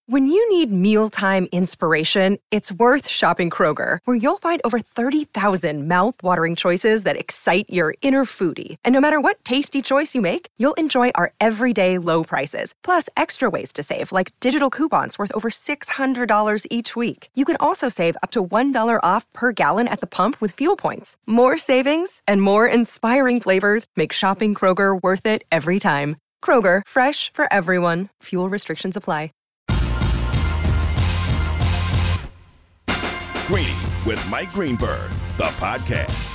When you need mealtime inspiration, it's worth shopping Kroger, where you'll find over 30,000 mouth-watering choices that excite your inner foodie. And no matter what tasty choice you make, you'll enjoy our everyday low prices, plus extra ways to save, like digital coupons worth over $600 each week. You can also save up to $1 off per gallon at the pump with fuel points. More savings and more inspiring flavors make shopping Kroger worth it every time. Kroger, fresh for everyone. Fuel restrictions apply. Greeny with Mike Greenberg, the podcast.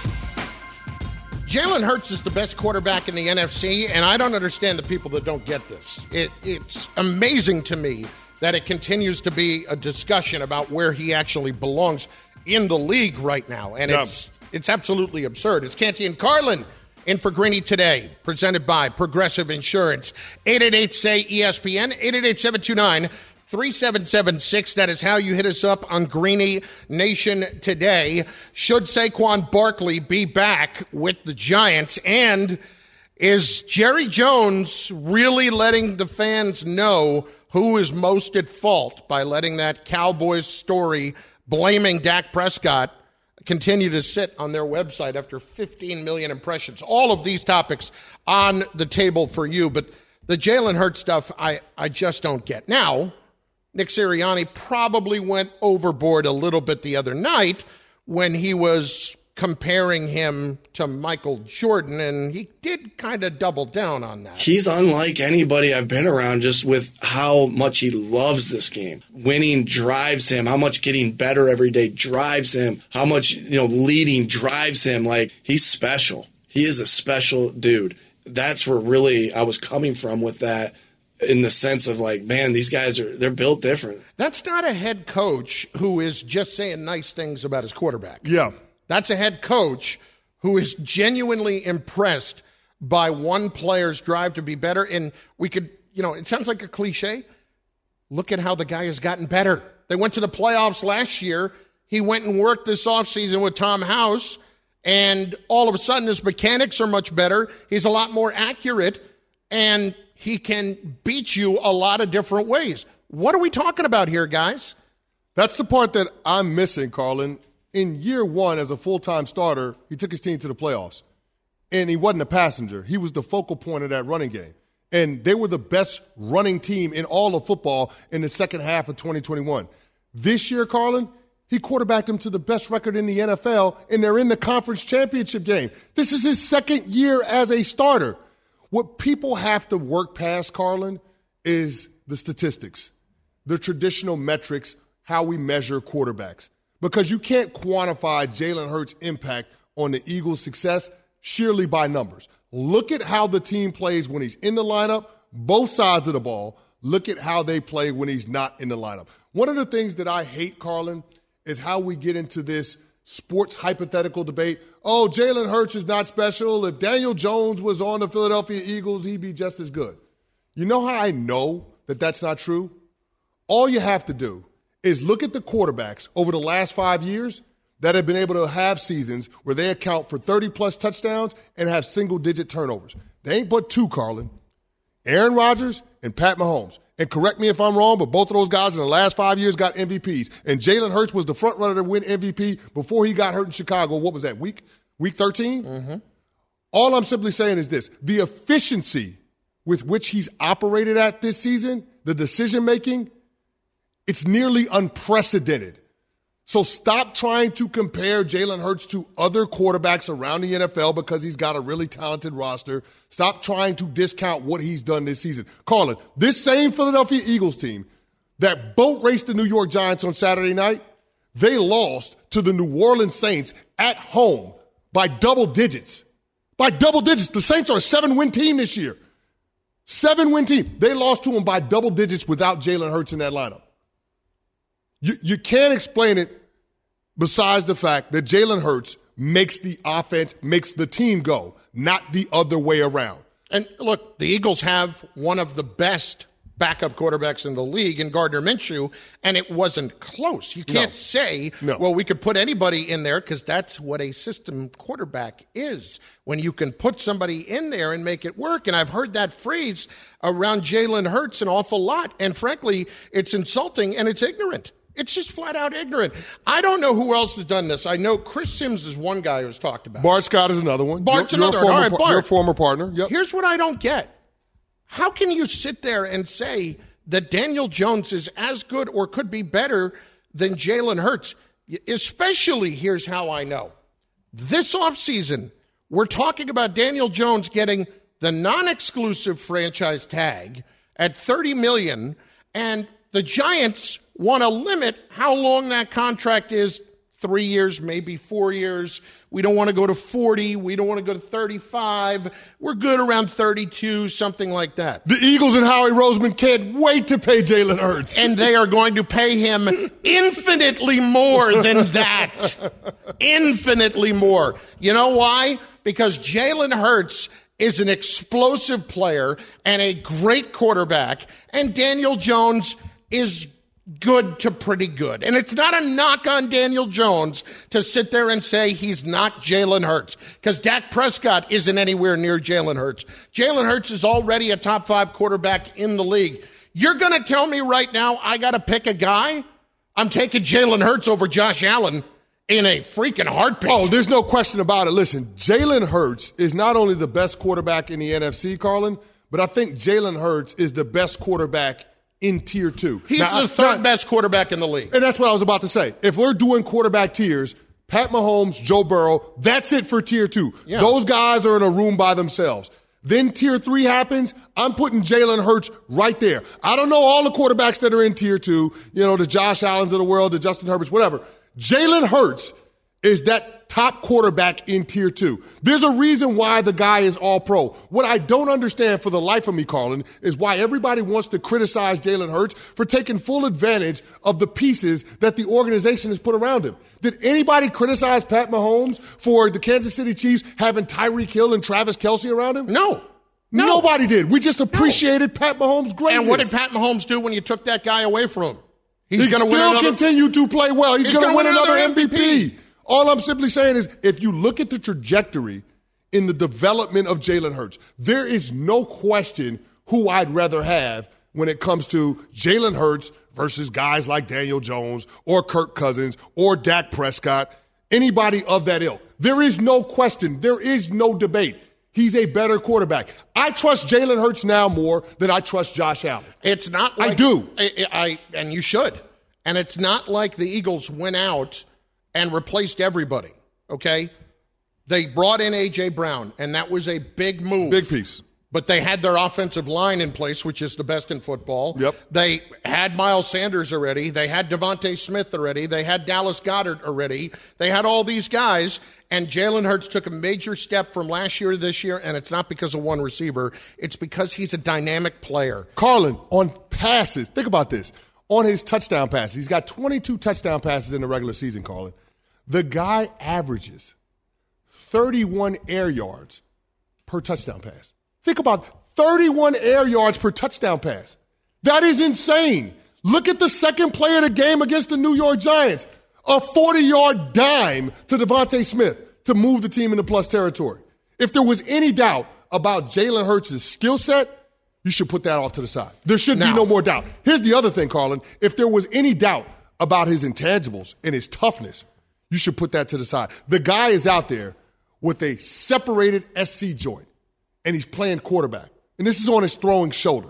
Jalen Hurts is the best quarterback in the NFC, and I don't understand the people that don't get this. It's amazing to me that it continues to be a discussion about where he actually belongs in the league right now, and it's absolutely absurd. It's Canty and Carlin in for Greeny today, presented by Progressive Insurance. 888-SAY-ESPN, 888-729-3776. That is how you hit us up on Greeny Nation today. Should Saquon Barkley be back with the Giants? And is Jerry Jones really letting the fans know who is most at fault by letting that Cowboys story blaming Dak Prescott continue to sit on their website after 15 million impressions? All of these topics on the table for you. But the Jalen Hurts stuff, I just don't get. Now, Nick Sirianni probably went overboard a little bit the other night when he was comparing him to Michael Jordan, and he did kind of double down on that. He's unlike anybody I've been around, just with how much he loves this game. Winning drives him, how much getting better every day drives him, how much, leading drives him. Like, he's special. He is a special dude. That's where really I was coming from with that, in the sense of like, man, these guys they're built different. That's not a head coach who is just saying nice things about his quarterback. Yeah. That's a head coach who is genuinely impressed by one player's drive to be better. And we could, it sounds like a cliche. Look at how the guy has gotten better. They went to the playoffs last year. He went and worked this offseason with Tom House, and all of a sudden his mechanics are much better. He's a lot more accurate, and he can beat you a lot of different ways. What are we talking about here, guys? That's the part that I'm missing, Carlin. In year one, as a full-time starter, he took his team to the playoffs. And he wasn't a passenger. He was the focal point of that running game. And they were the best running team in all of football in the second half of 2021. This year, Carlin, he quarterbacked them to the best record in the NFL, and they're in the conference championship game. This is his second year as a starter. What people have to work past, Carlin, is the statistics, the traditional metrics, how we measure quarterbacks. Because you can't quantify Jalen Hurts' impact on the Eagles' success sheerly by numbers. Look at how the team plays when he's in the lineup, both sides of the ball. Look at how they play when he's not in the lineup. One of the things that I hate, Carlin, is how we get into this sports hypothetical debate. Oh, Jalen Hurts is not special. If Daniel Jones was on the Philadelphia Eagles, he'd be just as good. You know how I know that that's not true? All you have to do is look at the quarterbacks over the last 5 years that have been able to have seasons where they account for 30-plus touchdowns and have single-digit turnovers. They ain't but two, Carlin. Aaron Rodgers and Pat Mahomes. And correct me if I'm wrong, but both of those guys in the last 5 years got MVPs. And Jalen Hurts was the front runner to win MVP before he got hurt in Chicago. What was that, week 13? Mm-hmm. All I'm simply saying is this. The efficiency with which he's operated at this season, the decision-making, it's nearly unprecedented. So stop trying to compare Jalen Hurts to other quarterbacks around the NFL because he's got a really talented roster. Stop trying to discount what he's done this season. Carlin, this same Philadelphia Eagles team that boat raced the New York Giants on Saturday night, they lost to the New Orleans Saints at home by double digits. By double digits. The Saints are a 7-win team this year. 7-win team. They lost to them by double digits without Jalen Hurts in that lineup. You can't explain it besides the fact that Jalen Hurts makes the offense, makes the team go, not the other way around. And look, the Eagles have one of the best backup quarterbacks in the league in Gardner Minshew, and it wasn't close. You can't say, well, we could put anybody in there, because that's what a system quarterback is, when you can put somebody in there and make it work. And I've heard that phrase around Jalen Hurts an awful lot, and frankly, it's insulting and it's ignorant. It's just flat out ignorant. I don't know who else has done this. I know Chris Sims is one guy who's talked about it. Bart Scott is another one. Bart's another one. All right, Bart. Your former partner. Yep. Here's what I don't get. How can you sit there and say that Daniel Jones is as good or could be better than Jalen Hurts? Especially, here's how I know. This offseason, we're talking about Daniel Jones getting the non-exclusive franchise tag at $30 million, and the Giants want to limit how long that contract is. 3 years, maybe 4 years. We don't want to go to 40. We don't want to go to 35. We're good around 32, something like that. The Eagles and Howie Roseman can't wait to pay Jalen Hurts. And they are going to pay him infinitely more than that. Infinitely more. You know why? Because Jalen Hurts is an explosive player and a great quarterback, and Daniel Jones is good to pretty good. And it's not a knock on Daniel Jones to sit there and say he's not Jalen Hurts, because Dak Prescott isn't anywhere near Jalen Hurts. Jalen Hurts is already a top 5 quarterback in the league. You're going to tell me right now I got to pick a guy? I'm taking Jalen Hurts over Josh Allen in a freaking heartbeat. Oh, there's no question about it. Listen, Jalen Hurts is not only the best quarterback in the NFC, Carlin, but I think Jalen Hurts is the best quarterback in Tier 2. He's the third best quarterback in the league. And that's what I was about to say. If we're doing quarterback tiers, Pat Mahomes, Joe Burrow, that's it for Tier 2. Yeah. Those guys are in a room by themselves. Then Tier 3 happens, I'm putting Jalen Hurts right there. I don't know all the quarterbacks that are in Tier 2, the Josh Allens of the world, the Justin Herberts, whatever. Jalen Hurts is that top quarterback in Tier 2. There's a reason why the guy is all pro. What I don't understand for the life of me, Carlin, is why everybody wants to criticize Jalen Hurts for taking full advantage of the pieces that the organization has put around him. Did anybody criticize Pat Mahomes for the Kansas City Chiefs having Tyreek Hill and Travis Kelce around him? No. Nobody did. We just appreciated Pat Mahomes' greatness. And what did Pat Mahomes do when you took that guy away from him? He's going to still continue to play well. He's going to win another MVP. All I'm simply saying is, if you look at the trajectory in the development of Jalen Hurts, there is no question who I'd rather have when it comes to Jalen Hurts versus guys like Daniel Jones or Kirk Cousins or Dak Prescott, anybody of that ilk. There is no question. There is no debate. He's a better quarterback. I trust Jalen Hurts now more than I trust Josh Allen. It's not like, I do. And you should. And it's not like the Eagles went out and replaced everybody, okay? They brought in A.J. Brown, and that was a big move. Big piece. But they had their offensive line in place, which is the best in football. Yep. They had Miles Sanders already. They had Devontae Smith already. They had Dallas Goedert already. They had all these guys, and Jalen Hurts took a major step from last year to this year, and it's not because of one receiver. It's because he's a dynamic player. Carlin, on passes, think about this. On his touchdown passes, he's got 22 touchdown passes in the regular season, Carlin. The guy averages 31 air yards per touchdown pass. Think about 31 air yards per touchdown pass. That is insane. Look at the second play of the game against the New York Giants. A 40-yard dime to Devontae Smith to move the team into plus territory. If there was any doubt about Jalen Hurts' skill set, you should put that off to the side. There should be no more doubt. Here's the other thing, Carlin. If there was any doubt about his intangibles and his toughness, you should put that to the side. The guy is out there with a separated SC joint, and he's playing quarterback. And this is on his throwing shoulder.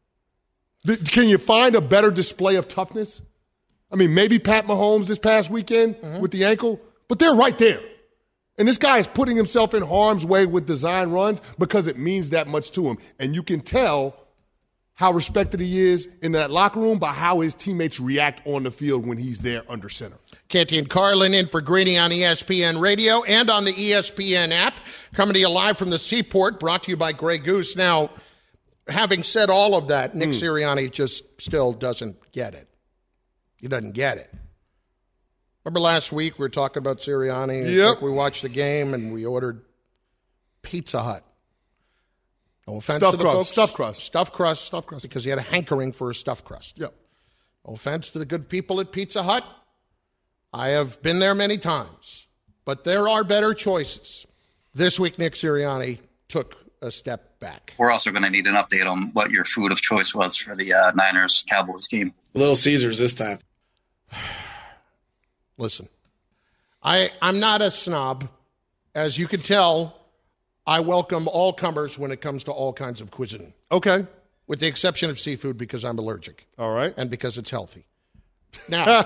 Can you find a better display of toughness? I mean, maybe Pat Mahomes this past weekend with the ankle, but they're right there. And this guy is putting himself in harm's way with design runs because it means that much to him. And you can tell how respected he is in that locker room by how his teammates react on the field when he's there under center. Canty and Carlin in for Greeny on ESPN Radio and on the ESPN app. Coming to you live from the Seaport, brought to you by Grey Goose. Now, having said all of that, Nick Sirianni just still doesn't get it. He doesn't get it. Remember last week we were talking about Sirianni? Yep. We watched the game and we ordered Pizza Hut. No offense to the folks. Stuffed crust. Stuffed crust. Because he had a hankering for a stuffed crust. Yep. No offense to the good people at Pizza Hut. I have been there many times. But there are better choices. This week, Nick Sirianni took a step back. We're also going to need an update on what your food of choice was for the Niners-Cowboys game. Little Caesars this time. Listen, I'm not a snob. As you can tell, I welcome all comers when it comes to all kinds of cuisine. Okay. With the exception of seafood because I'm allergic. All right. And because it's healthy. Now,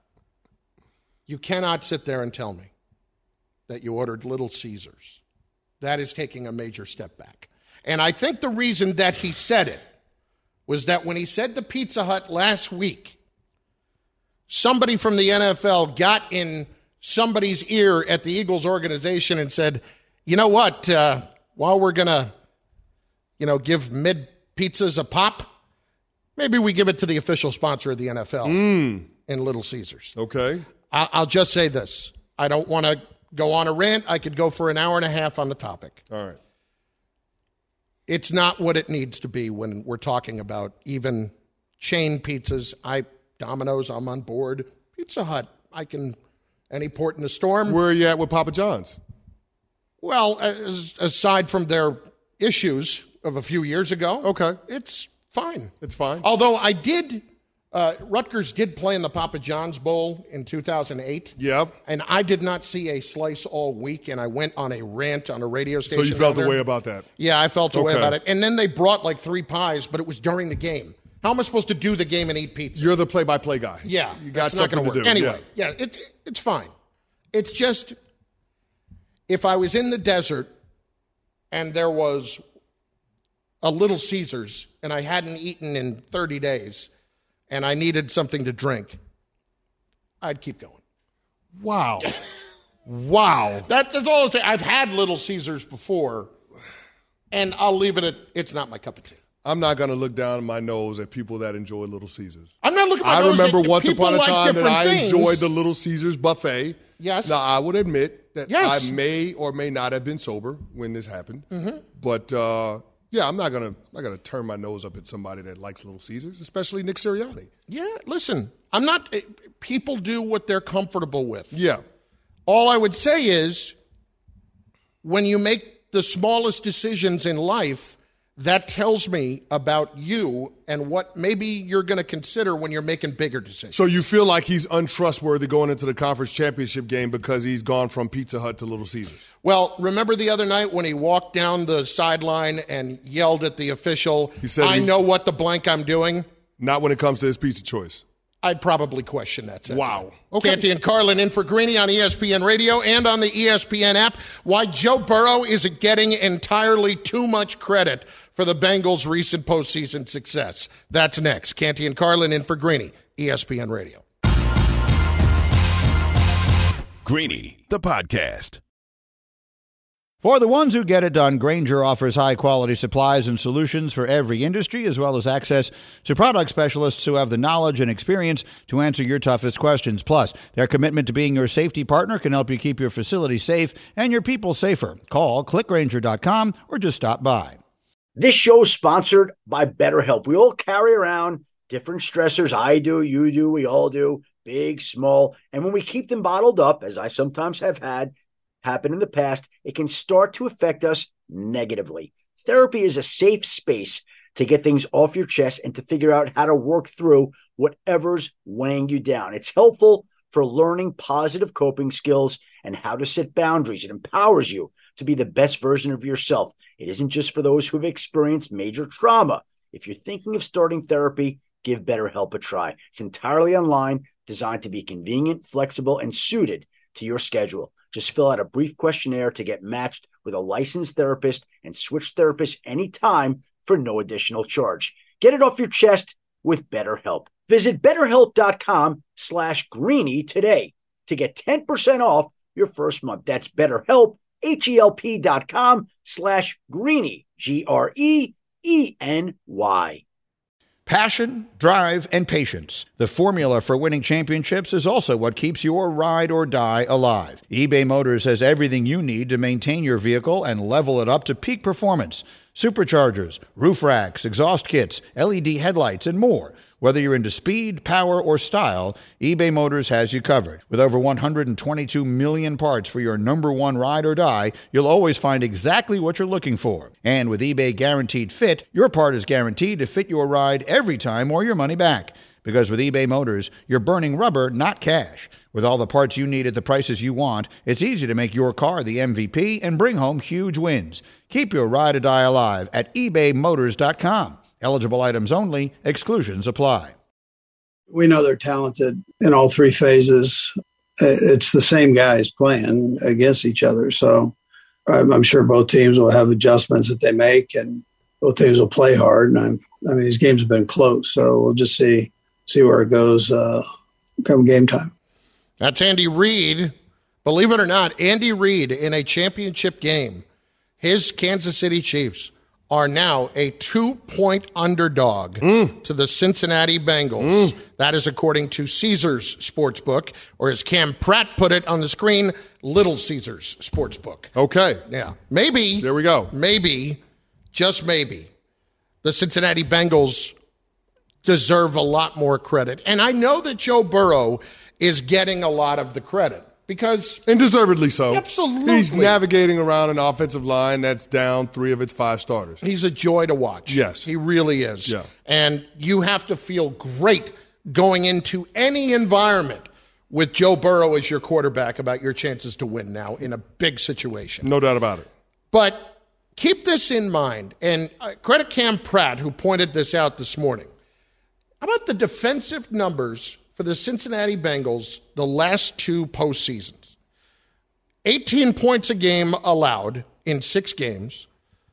you cannot sit there and tell me that you ordered Little Caesars. That is taking a major step back. And I think the reason that he said it was that when he said the Pizza Hut last week, somebody from the NFL got in somebody's ear at the Eagles organization and said, you know what, while we're going to, give mid-pizzas a pop, maybe we give it to the official sponsor of the NFL in Little Caesars. Okay. I'll just say this. I don't want to go on a rant. I could go for an hour and a half on the topic. All right. It's not what it needs to be when we're talking about even chain pizzas. Domino's, I'm on board. Pizza Hut, any port in the storm. Where are you at with Papa John's? Well, aside from their issues of a few years ago, okay, it's fine. It's fine. Although Rutgers did play in the Papa John's Bowl in 2008. Yep. And I did not see a slice all week, and I went on a rant on a radio station. So you felt the way about that? Yeah, I felt the way about it. And then they brought like 3 pies, but it was during the game. How am I supposed to do the game and eat pizza? You're the play-by-play guy. Yeah. You got something something to do. Anyway, yeah it's fine. It's just, if I was in the desert and there was a Little Caesars and I hadn't eaten in 30 days and I needed something to drink, I'd keep going. Wow. Wow. That's all I'll say. I've had Little Caesars before, and I'll leave it at it's not my cup of tea. I'm not going to look down my nose at people that enjoy Little Caesars. I'm not looking at my nose I remember at once upon a time that I things. enjoyed the Little Caesars buffet. Yes. Now, I would admit that yes. I may or may not have been sober when this happened. Mm-hmm. But, yeah, I'm not gonna turn my nose up at somebody that likes Little Caesars, especially Nick Sirianni. Yeah, listen, I'm not – people do what they're comfortable with. Yeah. All I would say is when you make the smallest decisions in life, that tells me about you and what maybe you're going to consider when you're making bigger decisions. So you feel like he's untrustworthy going into the conference championship game because he's gone from Pizza Hut to Little Caesars? Well, remember the other night when he walked down the sideline and yelled at the official, he said, I know what the blank I'm doing? Not when it comes to his pizza choice. I'd probably question that sentiment. Wow. Okay. Canty and Carlin in for Greeny on ESPN Radio and on the ESPN app. Why Joe Burrow isn't getting entirely too much credit for the Bengals' recent postseason success. That's next. Canty and Carlin in for Greeny, ESPN Radio. Greeny, the podcast. For the ones who get it done, Grainger offers high-quality supplies and solutions for every industry, as well as access to product specialists who have the knowledge and experience to answer your toughest questions. Plus, their commitment to being your safety partner can help you keep your facility safe and your people safer. Call, clickgrainger.com, or just stop by. This show is sponsored by BetterHelp. We all carry around different stressors. I do, you do, we all do, big, small. And when we keep them bottled up, as I sometimes have had happen in the past, it can start to affect us negatively. Therapy is a safe space to get things off your chest and to figure out how to work through whatever's weighing you down. It's helpful for learning positive coping skills and how to set boundaries. It empowers you to be the best version of yourself. It isn't just for those who have experienced major trauma. If you're thinking of starting therapy, give BetterHelp a try. It's entirely online, designed to be convenient, flexible, and suited to your schedule. Just fill out a brief questionnaire to get matched with a licensed therapist and switch therapists anytime for no additional charge. Get it off your chest with BetterHelp. Visit BetterHelp.com/Greeny today to get 10% off your first month. That's BetterHelp, HELP.com/Greeny, GREENY. Passion, drive, and patience. The formula for winning championships is also what keeps your ride or die alive. eBay Motors has everything you need to maintain your vehicle and level it up to peak performance. superchargers, roof racks, exhaust kits, LED headlights, and more. Whether you're into speed, power, or style, eBay Motors has you covered. With over 122 million parts for your number one ride or die, you'll always find exactly what you're looking for. And with eBay Guaranteed Fit, your part is guaranteed to fit your ride every time or your money back. Because with eBay Motors, you're burning rubber, not cash. With all the parts you need at the prices you want, it's easy to make your car the MVP and bring home huge wins. Keep your ride or die alive at ebaymotors.com. Eligible items only. Exclusions apply. We know they're talented in all three phases. It's the same guys playing against each other. So I'm sure both teams will have adjustments that they make, and both teams will play hard. And I mean, these games have been close, so we'll just see where it goes come game time. That's Andy Reid. Believe it or not, Andy Reid in a championship game, his Kansas City Chiefs are now a 2-point underdog to the Cincinnati Bengals. That is according to Caesars Sportsbook, or as Cam Pratt put it on the screen, Little Caesars Sportsbook. Okay. Yeah. Maybe. There we go. Maybe, just maybe, the Cincinnati Bengals deserve a lot more credit. And I know that Joe Burrow is getting a lot of the credit. Because and deservedly so. Absolutely. He's navigating around an offensive line that's down 3 of its 5 starters. He's a joy to watch. Yes. He really is. Yeah. And you have to feel great going into any environment with Joe Burrow as your quarterback about your chances to win now in a big situation. No doubt about it. But keep this in mind, and credit Cam Pratt, who pointed this out this morning. How about the defensive numbers for the Cincinnati Bengals the last 2 postseasons? 18 points a game allowed in 6 games,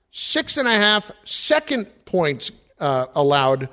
6.5 second points allowed,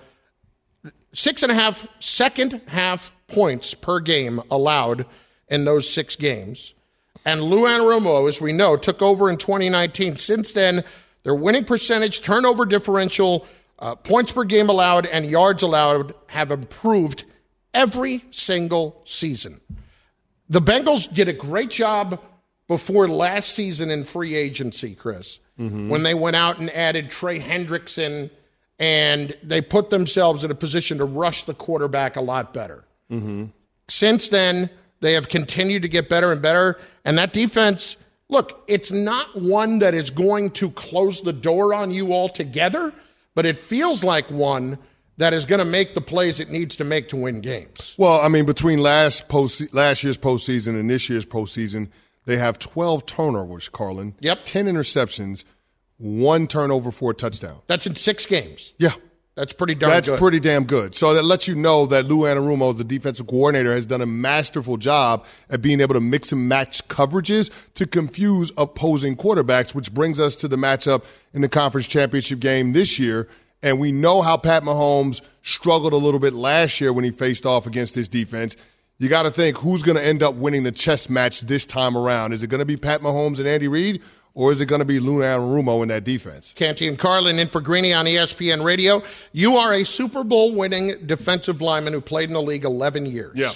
6.5 second half points per game allowed in those 6 games. And Lou Anarumo, as we know, took over in 2019. Since then, their winning percentage, turnover differential, points per game allowed, and yards allowed have improved every single season. The Bengals did a great job before last season in free agency, Chris, when they went out and added Trey Hendrickson, and they put themselves in a position to rush the quarterback a lot better. Since then, they have continued to get better and better, and that defense, look, it's not one that is going to close the door on you altogether, but it feels like one that is going to make the plays it needs to make to win games. Well, I mean, between last year's postseason and this year's postseason, they have 12 turnovers, Carlin. Yep. 10 interceptions, 1 turnover for a touchdown. That's in 6 games. Yeah. That's pretty darn good. That's pretty damn good. So that lets you know that Lou Anarumo, the defensive coordinator, has done a masterful job at being able to mix and match coverages to confuse opposing quarterbacks, which brings us to the matchup in the conference championship game this year. And we know how Pat Mahomes struggled a little bit last year when he faced off against this defense. You got to think, who's going to end up winning the chess match this time around? Is it going to be Pat Mahomes and Andy Reid, or is it going to be Lou Anarumo in that defense? Canty and Carlin in for Greeny on ESPN Radio. You are a Super Bowl winning defensive lineman who played in the league 11 years. Yeah.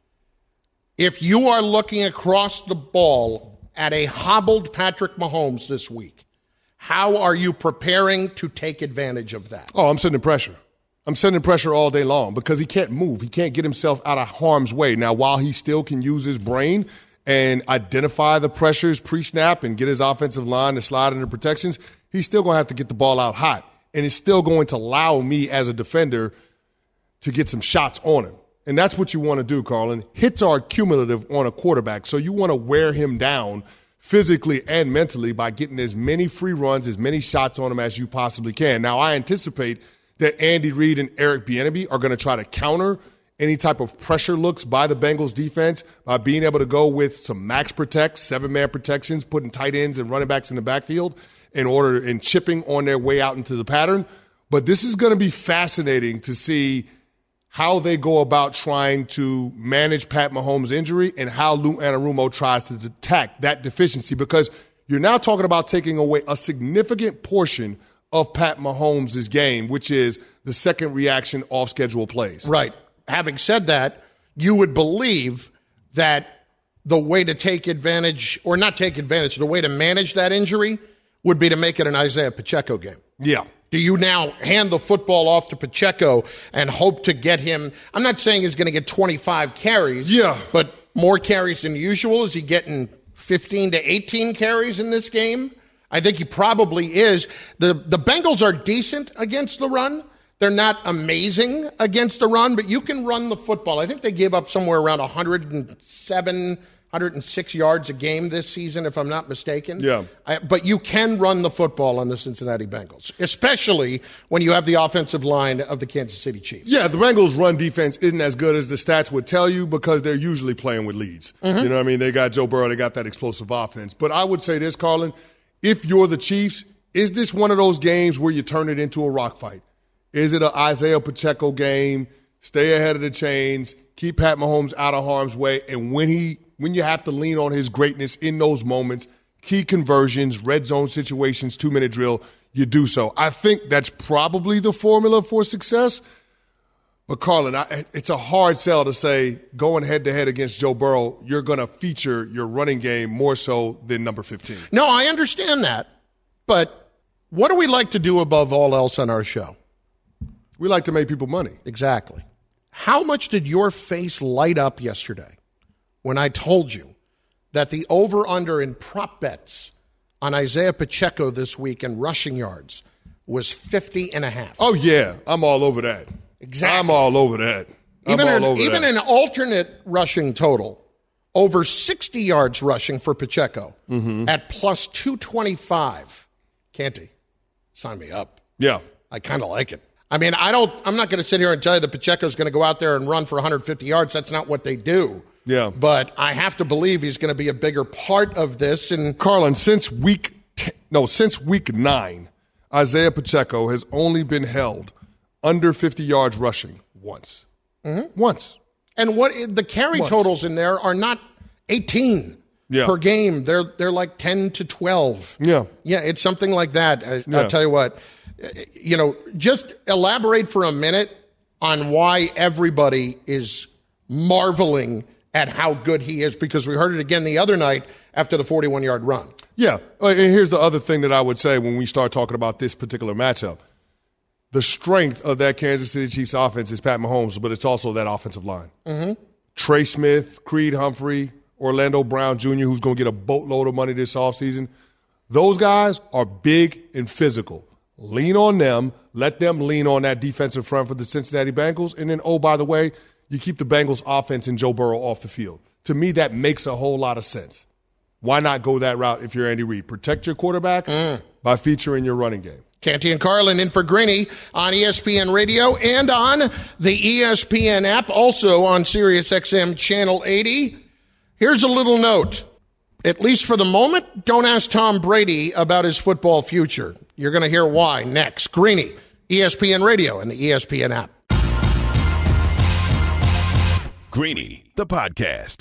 If you are looking across the ball at a hobbled Patrick Mahomes this week, how are you preparing to take advantage of that? Oh, I'm sending pressure. I'm sending pressure all day long because he can't move. He can't get himself out of harm's way. Now, while he still can use his brain and identify the pressures pre-snap and get his offensive line to slide into protections, he's still going to have to get the ball out hot. And it's still going to allow me as a defender to get some shots on him. And that's what you want to do, Carlin. Hits are cumulative on a quarterback, so you want to wear him down physically and mentally by getting as many free runs, as many shots on him as you possibly can. Now, I anticipate that Andy Reid and Eric Bieniemy are going to try to counter any type of pressure looks by the Bengals defense by being able to go with some max protect, 7-man protections, putting tight ends and running backs in the backfield and chipping on their way out into the pattern. But this is going to be fascinating to see how they go about trying to manage Pat Mahomes' injury and how Lou Anarumo tries to attack that deficiency, because you're now talking about taking away a significant portion of Pat Mahomes' game, which is the second reaction off-schedule plays. Right. Having said that, you would believe that the way to take advantage, or not take advantage, the way to manage that injury would be to make it an Isaiah Pacheco game. Yeah. Do you now hand the football off to Pacheco and hope to get him? I'm not saying he's going to get 25 carries. Yeah. But more carries than usual. Is he getting 15 to 18 carries in this game? I think he probably is. The Bengals are decent against the run. They're not amazing against the run, but you can run the football. I think they gave up somewhere around 107, 106 yards a game this season, if I'm not mistaken. Yeah. But you can run the football on the Cincinnati Bengals, especially when you have the offensive line of the Kansas City Chiefs. Yeah, the Bengals' run defense isn't as good as the stats would tell you because they're usually playing with leads. Mm-hmm. You know what I mean? They got Joe Burrow. They got that explosive offense. But I would say this, Carlin, if you're the Chiefs, is this one of those games where you turn it into a rock fight? Is it an Isaiah Pacheco game? Stay ahead of the chains, keep Pat Mahomes out of harm's way, and when you have to lean on his greatness in those moments, key conversions, red zone situations, 2-minute drill, you do so. I think that's probably the formula for success. But, Carlin, it's a hard sell to say going head-to-head against Joe Burrow, you're going to feature your running game more so than number 15. No, I understand that. But what do we like to do above all else on our show? We like to make people money. Exactly. How much did your face light up yesterday when I told you that the over-under in prop bets on Isaiah Pacheco this week in rushing yards was 50.5? Oh, yeah. I'm all over that. Exactly. I'm all over that. Even an alternate rushing total, over 60 yards rushing for Pacheco at plus 225. Canty, sign me up. Yeah. I kind of like it. I mean, I'm not going to sit here and tell you that Pacheco's going to go out there and run for 150 yards. That's not what they do. Yeah. But I have to believe he's going to be a bigger part of this. And Carlin, since week 9, Isaiah Pacheco has only been held under 50 yards rushing once. Mm-hmm. Once. And what the carry totals in there are not 18 per game. They're like 10 to 12. Yeah. Yeah, it's something like that. I'll tell you what. Just elaborate for a minute on why everybody is marveling at how good he is, because we heard it again the other night after the 41-yard run. Yeah, and here's the other thing that I would say when we start talking about this particular matchup. The strength of that Kansas City Chiefs offense is Pat Mahomes, but it's also that offensive line. Mm-hmm. Trey Smith, Creed Humphrey, Orlando Brown Jr., who's going to get a boatload of money this offseason. Those guys are big and physical. Lean on them. Let them lean on that defensive front for the Cincinnati Bengals. And then, oh, by the way, you keep the Bengals offense and Joe Burrow off the field. To me, that makes a whole lot of sense. Why not go that route if you're Andy Reid? Protect your quarterback by featuring your running game. Canty and Carlin in for Greeny on ESPN Radio and on the ESPN app, also on SiriusXM Channel 80. Here's a little note. At least for the moment, don't ask Tom Brady about his football future. You're going to hear why next. Greeny, ESPN Radio and the ESPN app. Greeny, the podcast.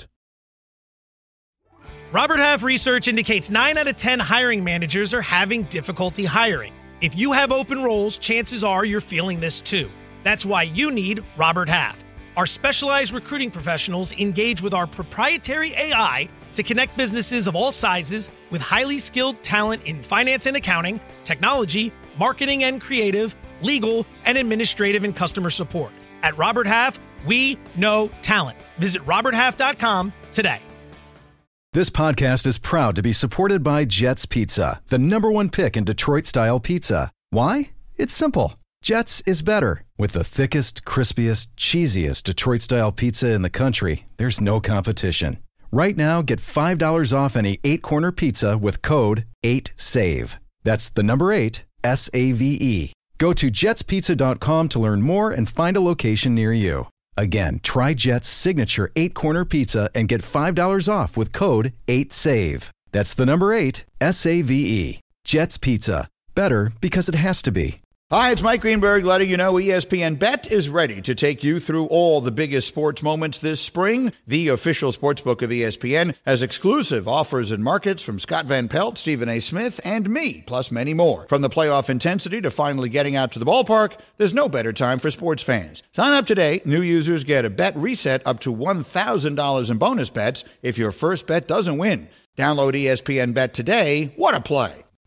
Robert Half research indicates 9 out of 10 hiring managers are having difficulty hiring. If you have open roles, chances are you're feeling this too. That's why you need Robert Half. Our specialized recruiting professionals engage with our proprietary AI to connect businesses of all sizes with highly skilled talent in finance and accounting, technology, marketing and creative, legal, and administrative and customer support. At Robert Half, we know talent. Visit roberthalf.com today. This podcast is proud to be supported by Jets Pizza, the #1 pick in Detroit-style pizza. Why? It's simple. Jets is better. With the thickest, crispiest, cheesiest Detroit-style pizza in the country, there's no competition. Right now, get $5 off any 8-corner pizza with code 8SAVE. That's the number 8, S-A-V-E. Go to jetspizza.com to learn more and find a location near you. Again, try Jet's signature 8-corner pizza and get $5 off with code 8SAVE. That's the number 8, S-A-V-E. Jet's Pizza. Better because it has to be. Hi, it's Mike Greenberg letting you know ESPN Bet is ready to take you through all the biggest sports moments this spring. The official sportsbook of ESPN has exclusive offers and markets from Scott Van Pelt, Stephen A. Smith, and me, plus many more. From the playoff intensity to finally getting out to the ballpark, there's no better time for sports fans. Sign up today. New users get a bet reset up to $1,000 in bonus bets if your first bet doesn't win. Download ESPN Bet today. What a play.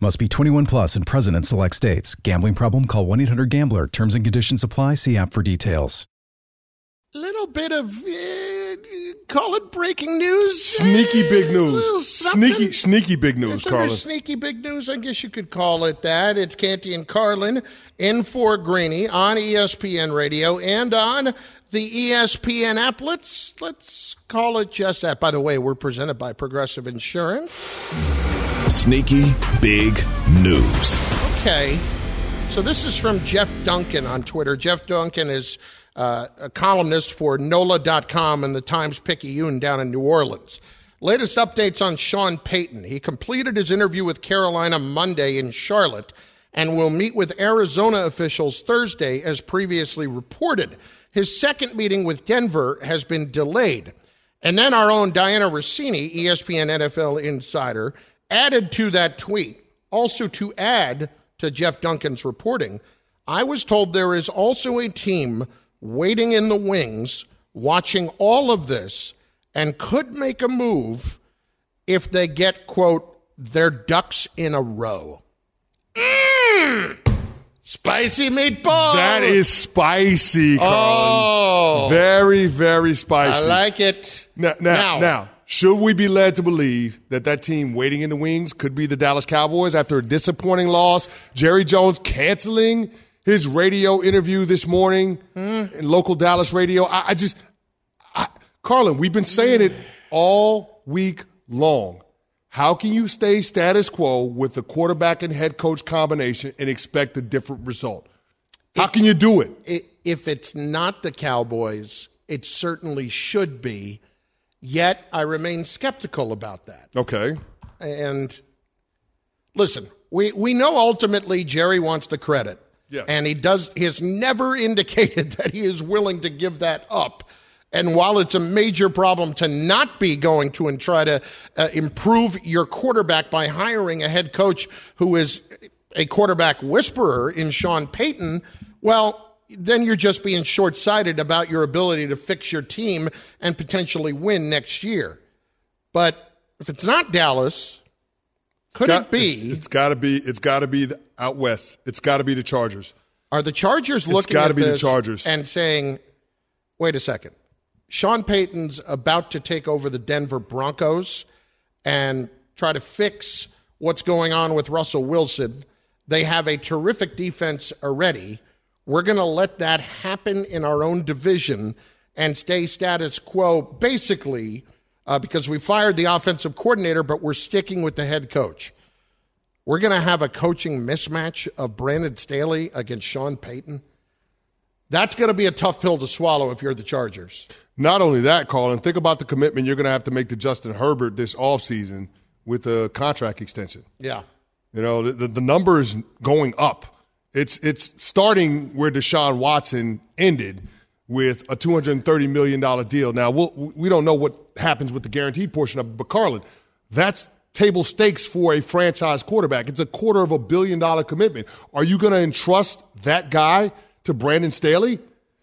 Must be 21 plus and present in select states. Gambling problem? Call 1-800-GAMBLER. Terms and conditions apply. See app for details. Little bit of, call it breaking news. Sneaky big news. Sneaky big news, Carlin. Sneaky big news, I guess you could call it that. It's Canty and Carlin in for Greeny on ESPN Radio and on the ESPN app. Let's call it just that. By the way, we're presented by Progressive Insurance. Sneaky big news. Okay. So this is from Jeff Duncan on Twitter. Jeff Duncan is a columnist for NOLA.com and the Times-Picayune down in New Orleans. Latest updates on Sean Payton. He completed his interview with Carolina Monday in Charlotte and will meet with Arizona officials Thursday, as previously reported. His second meeting with Denver has been delayed. And then our own Diana Rossini, ESPN NFL insider, added to that tweet, also to add to Jeff Duncan's reporting, I was told there is also a team waiting in the wings, watching all of this, and could make a move if they get, quote, their ducks in a row. Spicy meatball. That is spicy, Carlin. Oh. Very, very spicy. I like it. Now, should we be led to believe that team waiting in the wings could be the Dallas Cowboys after a disappointing loss? Jerry Jones canceling his radio interview this morning in local Dallas radio. Carlin, we've been saying it all week long. How can you stay status quo with the quarterback and head coach combination and expect a different result? How can you do it? If it's not the Cowboys, it certainly should be. Yet, I remain skeptical about that. Okay. And listen, we know ultimately Jerry wants the credit. Yes. And he has never indicated that he is willing to give that up. And while it's a major problem to not be going to and try to improve your quarterback by hiring a head coach who is a quarterback whisperer in Sean Payton, well, then you're just being short-sighted about your ability to fix your team and potentially win next year. But if it's not Dallas, it be? It's got to be out west. It's got to be the Chargers. Are the Chargers looking at the this Chargers and saying, wait a second, Sean Payton's about to take over the Denver Broncos and try to fix what's going on with Russell Wilson. They have a terrific defense already. We're going to let that happen in our own division and stay status quo, basically, because we fired the offensive coordinator, but we're sticking with the head coach. We're going to have a coaching mismatch of Brandon Staley against Sean Payton. That's going to be a tough pill to swallow if you're the Chargers. Not only that, Carlin, think about the commitment you're going to have to make to Justin Herbert this offseason with a contract extension. Yeah. You know, the number is going up. It's starting where Deshaun Watson ended with a $230 million deal. Now, we don't know what happens with the guaranteed portion of it, but Carlin, that's table stakes for a franchise quarterback. It's a $250 million commitment. Are you going to entrust that guy to Brandon Staley?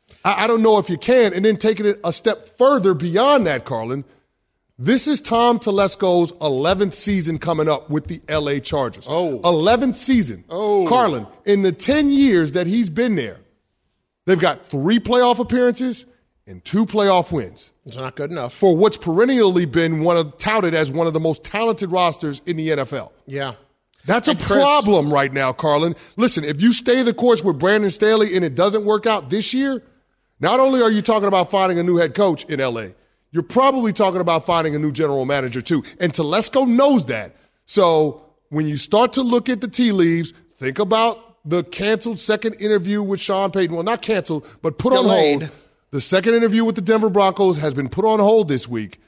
I don't know if you can. And then taking it a step further beyond that, Carlin, this is Tom Telesco's 11th season coming up with the L.A. Chargers. 11th season. Carlin, in the 10 years that he's been there, they've got 3 playoff appearances and 2 playoff wins. It's not good enough. For what's perennially been touted as one of the most talented rosters in the NFL. Yeah. That's a problem right now, Carlin. Listen, if you stay the course with Brandon Staley and it doesn't work out this year, not only are you talking about finding a new head coach in L.A., you're probably talking about finding a new general manager too. And Telesco knows that. So when you start to look at the tea leaves, think about the canceled second interview with Sean Payton. Well, not canceled, but put Delayed. on hold. The second interview with the Denver Broncos has been put on hold this week.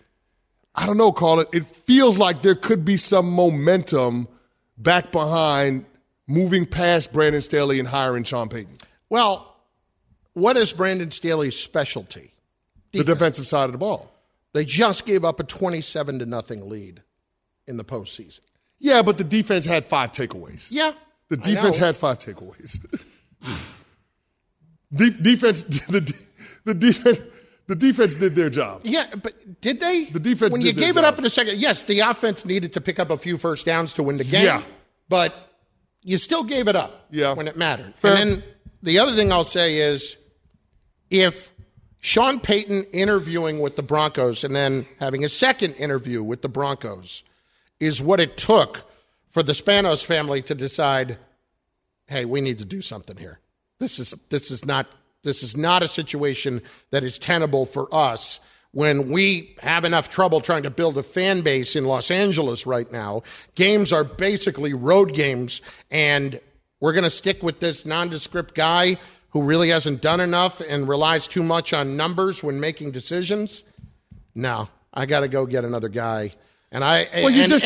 I don't know, Carlin. It feels like there could be some momentum back behind moving past Brandon Staley and hiring Sean Payton. Well, what is Brandon Staley's specialty? The defensive side of the ball. They just gave up a 27-0 lead in the postseason. Yeah, but the defense had 5 takeaways. Yeah. The defense had 5 takeaways. The defense did their job. Yeah, but did they? The defense when did you their gave job. it up in a second, yes, the offense needed to pick up a few first downs to win the game. Yeah. but you still gave it up when it mattered. Fair. And then the other thing I'll say is if Sean Payton interviewing with the Broncos and then having a second interview with the Broncos is what it took for the Spanos family to decide, hey, we need to do something here. This is not a situation that is tenable for us when we have enough trouble trying to build a fan base in Los Angeles right now. Games are basically road games, and we're going to stick with this nondescript guy who really hasn't done enough and relies too much on numbers when making decisions. No, I got to go get another guy. And you just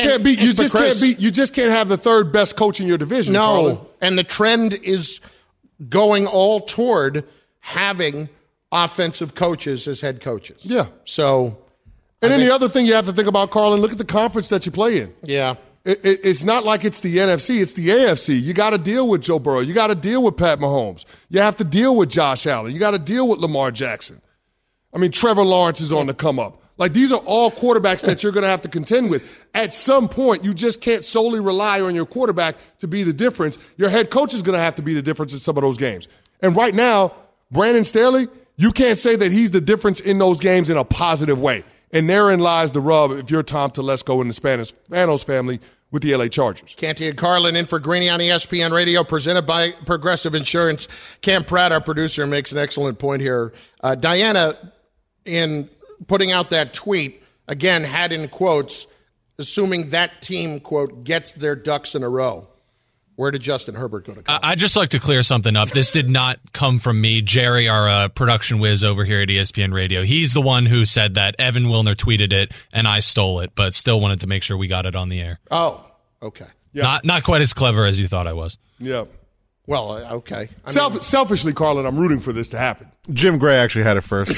can't have the third best coach in your division. No, Carlin. And the trend is going all toward having offensive coaches as head coaches. Yeah. So, and then the other thing you have to think about, Carlin, look at the conference that you play in. Yeah. It's not like it's the NFC, it's the AFC. You got to deal with Joe Burrow. You got to deal with Pat Mahomes. You have to deal with Josh Allen. You got to deal with Lamar Jackson. I mean, Trevor Lawrence is on the come up. Like, these are all quarterbacks that you're going to have to contend with. At some point, you just can't solely rely on your quarterback to be the difference. Your head coach is going to have to be the difference in some of those games. And right now, Brandon Staley, you can't say that he's the difference in those games in a positive way. And therein lies the rub if you're Tom Telesco and the Spanos family with the LA Chargers. Canty and Carlin in for Greeny on ESPN Radio, presented by Progressive Insurance. Cam Pratt, our producer, makes an excellent point here. Diana, in putting out that tweet, again, had in quotes, assuming that team, quote, gets their ducks in a row. Where did Justin Herbert go to college? I'd just like to clear something up. This did not come from me. Jerry, our production whiz over here at ESPN Radio, he's the one who said that. Evan Wilner tweeted it, and I stole it, but still wanted to make sure we got it on the air. Oh, okay. Yeah. Not quite as clever as you thought I was. Yeah. Well, okay. Selfishly, Carlin, I'm rooting for this to happen. Jim Gray actually had it first.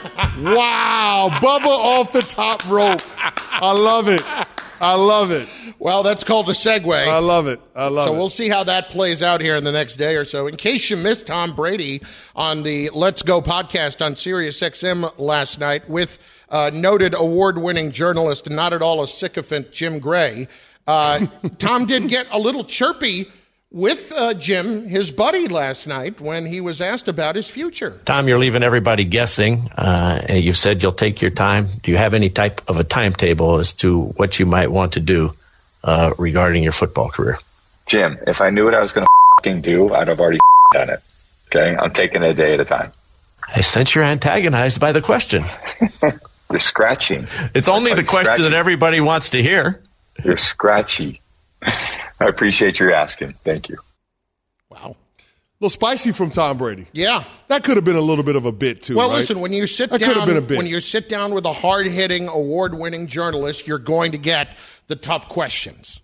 Wow. Bubba off the top rope. I love it. I love it. Well, that's called a segue. I love it. So we'll see how that plays out here in the next day or so. In case you missed Tom Brady on the Let's Go podcast on SiriusXM last night with noted award-winning journalist and not at all a sycophant Jim Gray, Tom did get a little chirpy with Jim, his buddy, last night when he was asked about his future. Tom, you're leaving everybody guessing. You said you'll take your time. Do you have any type of a timetable as to what you might want to do regarding your football career? Jim, if I knew what I was going to do, I'd have already done it. Okay? I'm taking it a day at a time. I sense you're antagonized by the question. You're scratching. It's only the question that everybody wants to hear. You're scratchy. I appreciate your asking. Thank you. Wow. A little spicy from Tom Brady. Yeah. That could have been a little bit of a bit, too, Well, right? listen, when you sit that could have been a bit. When you sit down with a hard-hitting, award-winning journalist, you're going to get the tough questions.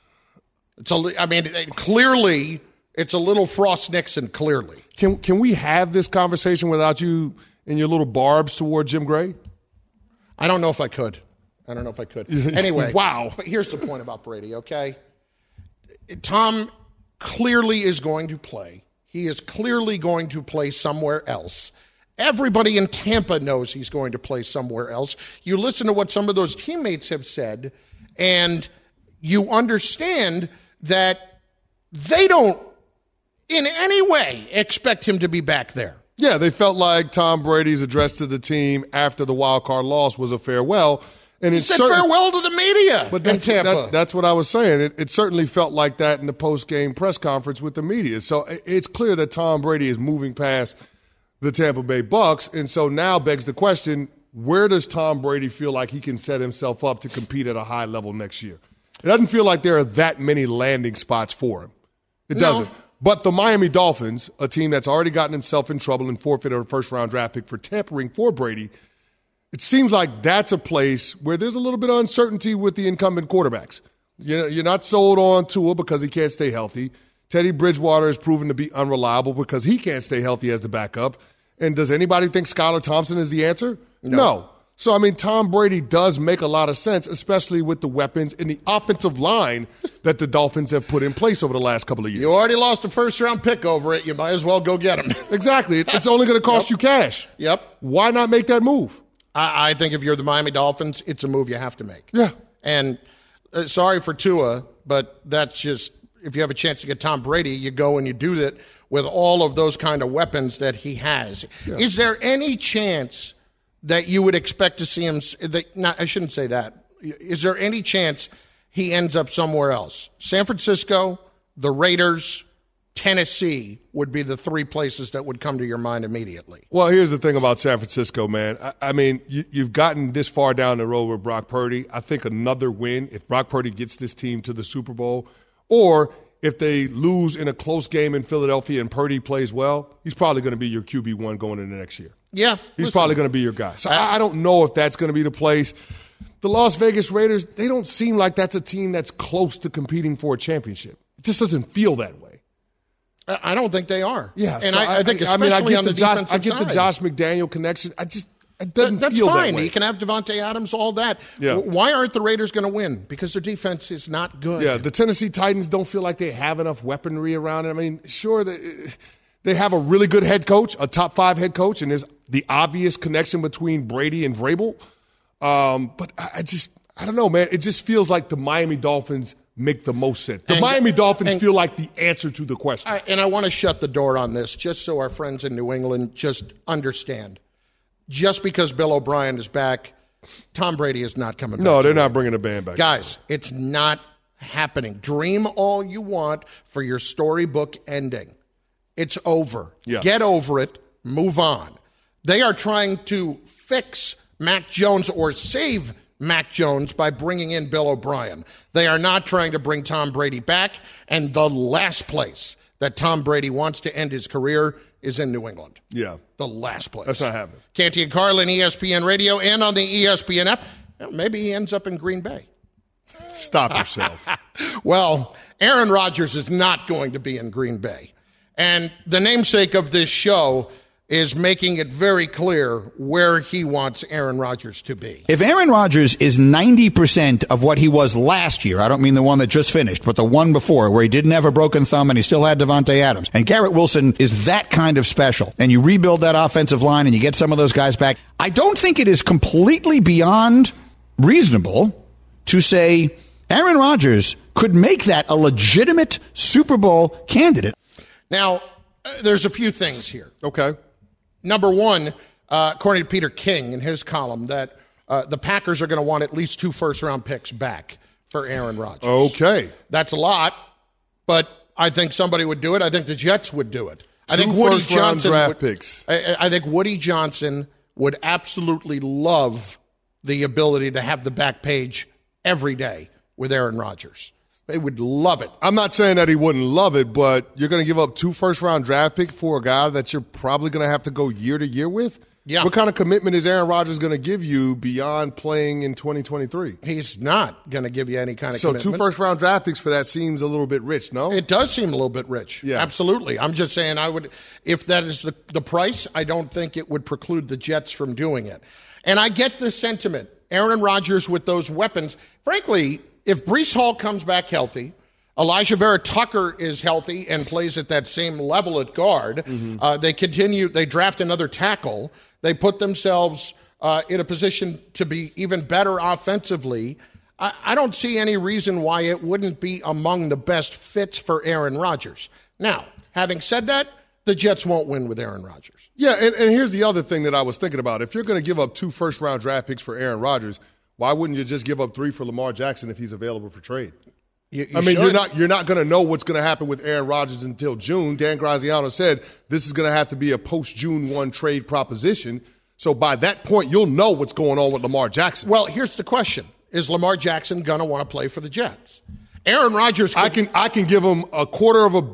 Clearly, it's a little Frost Nixon, clearly. Can we have this conversation without you and your little barbs toward Jim Gray? I don't know if I could. Anyway. Wow. But here's the point about Brady, okay? Tom clearly is going to play. He is clearly going to play somewhere else. Everybody in Tampa knows he's going to play somewhere else. You listen to what some of those teammates have said, and you understand that they don't in any way expect him to be back there. Yeah, they felt like Tom Brady's address to the team after the wild card loss was a farewell. And he said farewell to the media in Tampa. That's what I was saying. It certainly felt like that in the post-game press conference with the media. So it's clear that Tom Brady is moving past the Tampa Bay Bucks. And so now begs the question, where does Tom Brady feel like he can set himself up to compete at a high level next year? It doesn't feel like there are that many landing spots for him. It doesn't. But the Miami Dolphins, a team that's already gotten himself in trouble and forfeited a first-round draft pick for tampering for Brady, it seems like that's a place where there's a little bit of uncertainty with the incumbent quarterbacks. You're not sold on Tua because he can't stay healthy. Teddy Bridgewater is proven to be unreliable because he can't stay healthy as the backup. And does anybody think Skylar Thompson is the answer? No. So, Tom Brady does make a lot of sense, especially with the weapons and the offensive line that the Dolphins have put in place over the last couple of years. You already lost a first-round pick over it. You might as well go get him. Exactly. It's only going to cost you cash. Yep. Why not make that move? I think if you're the Miami Dolphins, it's a move you have to make. Yeah. And sorry for Tua, but that's just if you have a chance to get Tom Brady, you go and you do that with all of those kind of weapons that he has. Yeah. Is there any chance that you would expect to see him? I shouldn't say that. Is there any chance he ends up somewhere else? San Francisco, the Raiders, Tennessee would be the three places that would come to your mind immediately. Well, here's the thing about San Francisco, man. I mean, you've gotten this far down the road with Brock Purdy. I think another win, if Brock Purdy gets this team to the Super Bowl, or if they lose in a close game in Philadelphia and Purdy plays well, he's probably going to be your QB1 going into next year. Yeah. He's probably going to be your guy. So I don't know if that's going to be the place. The Las Vegas Raiders, they don't seem like that's a team that's close to competing for a championship. It just doesn't feel that way. I don't think they are. Yeah, and so I think especially on the defensive side. I get the Josh McDaniel connection. It doesn't that's feel fine. that way. You can have Devontae Adams, all that. Yeah. Why aren't the Raiders going to win? Because their defense is not good. Yeah, the Tennessee Titans don't feel like they have enough weaponry around it. I mean, sure, they have a really good head coach, a top 5 head coach, and there's the obvious connection between Brady and Vrabel. But I don't know, man. It just feels like the Miami Dolphins make the most sense. The Miami Dolphins feel like the answer to the question. And I want to shut the door on this just so our friends in New England just understand. Just because Bill O'Brien is back, Tom Brady is not coming back. No, they're not bringing the band back. Guys, it's not happening. Dream all you want for your storybook ending. It's over. Yeah. Get over it. Move on. They are trying to fix Mac Jones or save Mac Jones by bringing in Bill O'Brien. They are not trying to bring Tom Brady back, and the last place that Tom Brady wants to end his career is in New England. Yeah. The last place. That's not happening. Canty and Carlin, ESPN Radio, and on the ESPN app. Maybe he ends up in Green Bay. Stop yourself. Well, Aaron Rodgers is not going to be in Green Bay. And the namesake of this show is making it very clear where he wants Aaron Rodgers to be. If Aaron Rodgers is 90% of what he was last year, I don't mean the one that just finished, but the one before where he didn't have a broken thumb and he still had Devontae Adams, and Garrett Wilson is that kind of special, and you rebuild that offensive line and you get some of those guys back, I don't think it is completely beyond reasonable to say Aaron Rodgers could make that a legitimate Super Bowl candidate. Now, there's a few things here. Okay. Number one, according to Peter King in his column, that the Packers are going to want at least 2 first-round picks back for Aaron Rodgers. Okay. That's a lot, but I think somebody would do it. I think the Jets would do it. I think 2 Woody first-round Johnson draft picks. I think Woody Johnson would absolutely love the ability to have the back page every day with Aaron Rodgers. They would love it. I'm not saying that he wouldn't love it, but you're going to give up 2 first-round draft picks for a guy that you're probably going to have to go year to year with? Yeah. What kind of commitment is Aaron Rodgers going to give you beyond playing in 2023? He's not going to give you any kind of commitment. So 2 first-round draft picks for that seems a little bit rich, no? It does seem a little bit rich. Yeah. Absolutely. I'm just saying if that is the price, I don't think it would preclude the Jets from doing it. And I get the sentiment. Aaron Rodgers with those weapons. Frankly, if Breece Hall comes back healthy, Elijah Vera Tucker is healthy and plays at that same level at guard. Mm-hmm. They draft another tackle. They put themselves in a position to be even better offensively. I don't see any reason why it wouldn't be among the best fits for Aaron Rodgers. Now, having said that, the Jets won't win with Aaron Rodgers. Yeah, and here's the other thing that I was thinking about. If you're going to give up 2 first-round draft picks for Aaron Rodgers, why wouldn't you just give up 3 for Lamar Jackson if he's available for trade? You're not going to know what's going to happen with Aaron Rodgers until June. Dan Graziano said this is going to have to be a post-June 1 trade proposition. So by that point, you'll know what's going on with Lamar Jackson. Well, here's the question. Is Lamar Jackson going to want to play for the Jets? Aaron Rodgers I can give him $250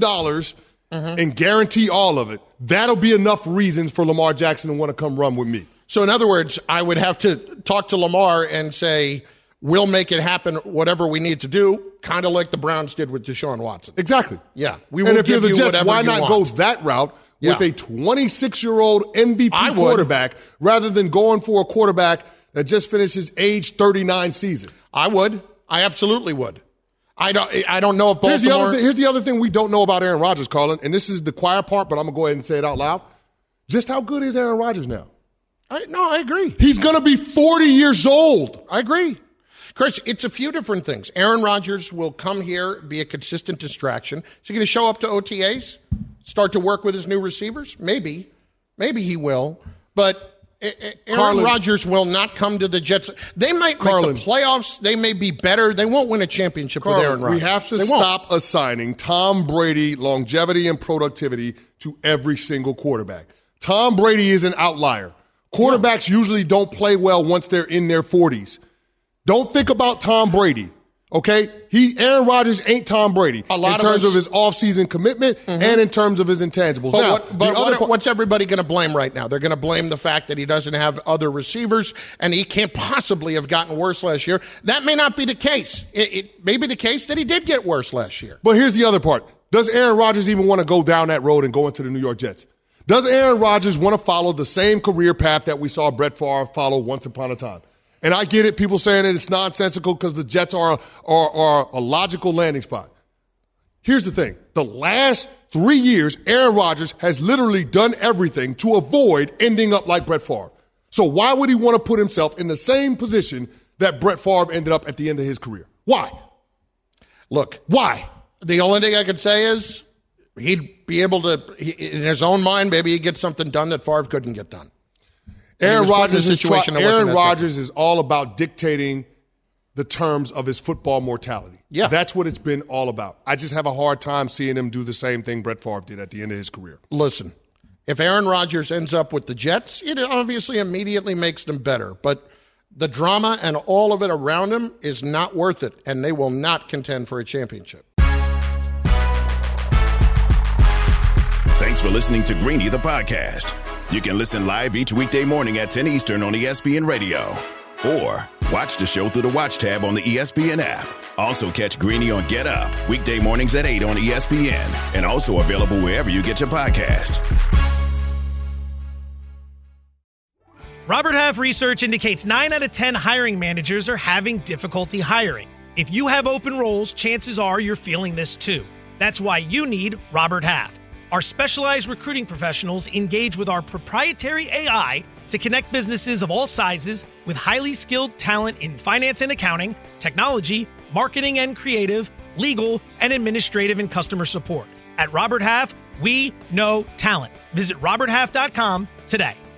million and guarantee all of it. That'll be enough reasons for Lamar Jackson to want to come run with me. So in other words, I would have to talk to Lamar and say, we'll make it happen, whatever we need to do, kind of like the Browns did with Deshaun Watson. Exactly. Yeah. And if you're the Jets, why not go that route with a 26-year-old MVP quarterback rather than going for a quarterback that just finished his age 39 season? I would. I absolutely would. I don't know if Baltimore... Here's the other thing we don't know about Aaron Rodgers, Colin, and this is the quiet part, but I'm going to go ahead and say it out loud. Just how good is Aaron Rodgers now? I agree. He's going to be 40 years old. I agree. Chris, it's a few different things. Aaron Rodgers will come here, be a consistent distraction. Is he going to show up to OTAs? Start to work with his new receivers? Maybe. Maybe he will. But Aaron Rodgers will not come to the Jets. They might make the playoffs. They may be better. They won't win a championship with Aaron Rodgers. We have to stop assigning Tom Brady longevity and productivity to every single quarterback. Tom Brady is an outlier. Quarterbacks usually don't play well once they're in their 40s. Don't think about Tom Brady. Okay, Aaron Rodgers ain't Tom Brady in terms of his offseason commitment and in terms of his intangibles. What's everybody going to blame right now? They're going to blame the fact that he doesn't have other receivers and he can't possibly have gotten worse last year. That may not be the case. It may be the case that he did get worse last year. But here's the other part. Does Aaron Rodgers even want to go down that road and go into the New York Jets? Does Aaron Rodgers want to follow the same career path that we saw Brett Favre follow once upon a time? And I get it, people saying that it's nonsensical because the Jets are a logical landing spot. Here's the thing. The last 3 years, Aaron Rodgers has literally done everything to avoid ending up like Brett Favre. So why would he want to put himself in the same position that Brett Favre ended up at the end of his career? Why? Look, why? The only thing I could say is he'd be able to, in his own mind, maybe he'd get something done that Favre couldn't get done. Aaron Rodgers is all about dictating the terms of his football mortality. Yeah. That's what it's been all about. I just have a hard time seeing him do the same thing Brett Favre did at the end of his career. Listen, if Aaron Rodgers ends up with the Jets, it obviously immediately makes them better. But the drama and all of it around him is not worth it, and they will not contend for a championship. Thanks for listening to Greeny the podcast. You can listen live each weekday morning at 10 Eastern on ESPN Radio. Or watch the show through the Watch tab on the ESPN app. Also catch Greeny on Get Up, weekday mornings at 8 on ESPN. And also available wherever you get your podcast. Robert Half research indicates 9 out of 10 hiring managers are having difficulty hiring. If you have open roles, chances are you're feeling this too. That's why you need Robert Half. Our specialized recruiting professionals engage with our proprietary AI to connect businesses of all sizes with highly skilled talent in finance and accounting, technology, marketing and creative, legal, and administrative and customer support. At Robert Half, we know talent. Visit roberthalf.com today.